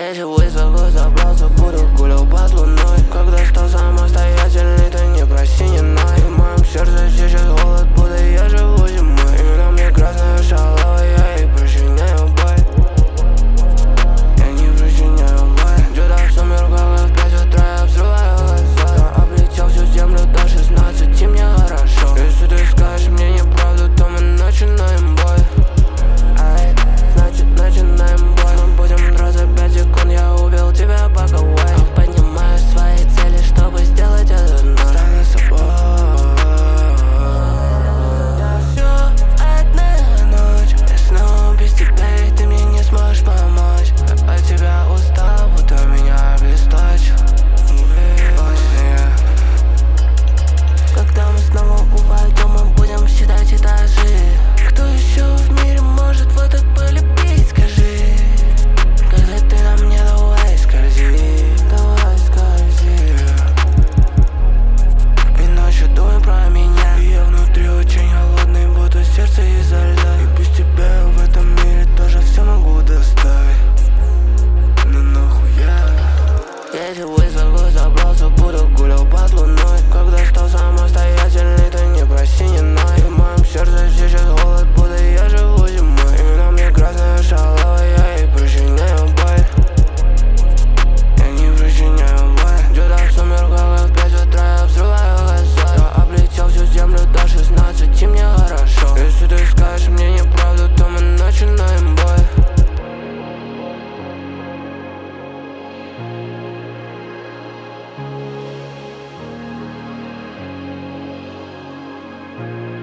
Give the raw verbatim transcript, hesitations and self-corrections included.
Если высоко забрался, буду гулял под луной. Когда стал самостоятельный, ты не проси, не ной. В моем сердце сейчас холод, будто я живу зимой. Именно мне красная шалава, я ей причиняю боль. Я не причиняю боль. Где-то в сумерках в пять утра я взрываю глаза. Я облетел всю землю до шестнадцати, мне хорошо. Если ты скажешь мне неправду, то мы начинаем бой. Ай, значит начинаем бой. Мы будем драться пять секунд, я убил тебя боковой. Поднимаю свои цели, чтобы сделать это вновь. Стань собой. Всё одна ночь, я снова без тебя, и ты мне не сможешь помочь. Я от тебя устал, будто меня обесточил. Когда мы снова упадем, мы будем считать этажи. Кто еще в мире может вот так полюбить, скажи? Когда ты на мне, давай скользи, давай скользи. И ночью думай про меня. И я внутри очень холодный, будто сердце изо льда. И без тебя в этом мире тоже все могу доставить. Ну нахуя? Если высоко забрался, буду гулял под луной. Когда стал самостоятельный, ты не проси, не ной. В моем сердце сейчас холод, будто я живу зимой. Именно мне красная шалава, я ей причиняю боль. Я не причиняю боль. Где-то в сумерках в пять утра я взрываю глаза. Я облетел всю землю до шестнадцати, мне хорошо. Если ты скажешь мне неправду, то мы начинаем бой. Thank you.